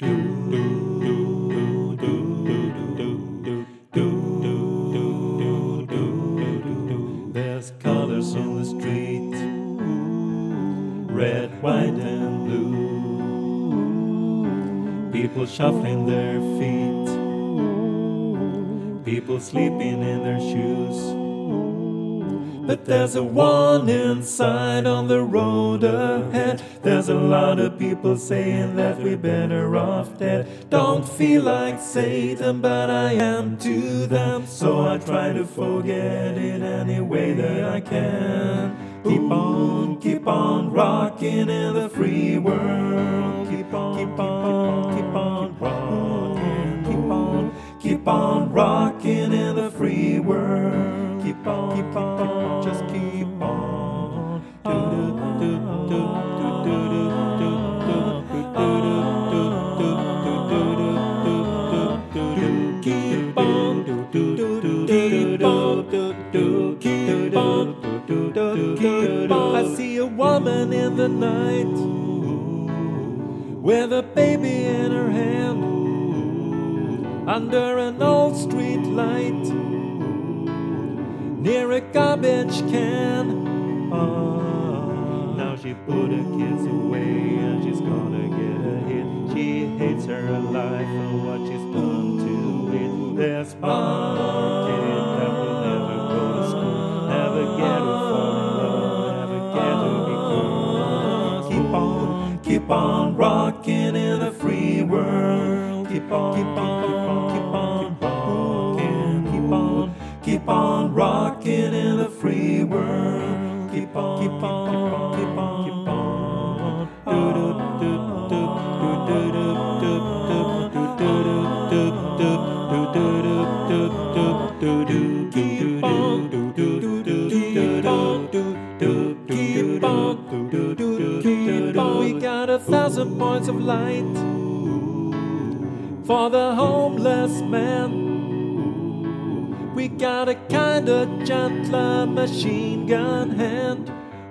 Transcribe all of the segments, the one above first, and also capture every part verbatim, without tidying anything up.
There's colors in the street, red, white, and blue. People shuffling their feet, people sleeping in their shoes. But there's a one inside on the road ahead. There's a lot of people saying that we're better off dead. Don't feel like Satan, but I am to them, so I try to forget it any way that I can. Keep on, keep on rocking in the free world. Keep on, keep on, keep on rocking. Keep on, keep on rocking in the free world. Keep on, keep on, just keep on. Do do do do do do do do. Keep on, do do do keep on, do do keep on, do do keep on. I see a woman in the night with a baby in her hand under an old street light, near a garbage can. Oh, now she put her kids away and she's gonna get a hit. She hates her life and what she's done to it. There's one kid that will never go to school, never get to fall in love, never get to be cool. Keep on, keep on rocking in the free world. Keep on, keep on, keep on, keep on, keep on. Keep on rocking in the free world. Keep on, keep on, keep on, keep on. Do do do do do do do do do do do do do. Keep on, do do do do keep on, do do keep on, do do keep on. We got a thousand points of light for the homeless man. We got a kind of gentler machine gun hand.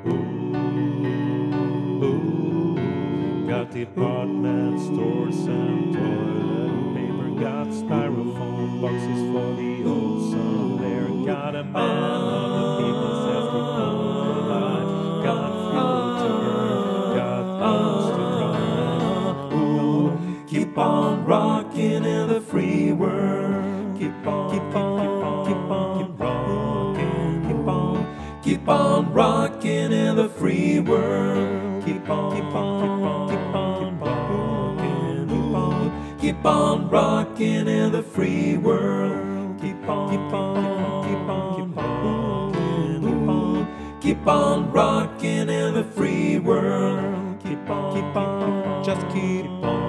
Ooh, ooh. Got department stores and toilet paper. Got styrofoam boxes for the ozone layer. Got a man of the people says we come alive. Got fuel to burn, got arms to drive. Ooh, keep on rocking in the free world. Keep on, keep on. Keep on rocking in the free world. Keep on, keep on, keep on, keep on, keep on, keep on rocking in the free world. Keep on, keep on, keep on, keep on, keep on, keep on rocking in the free world. Keep on, keep on, just keep on.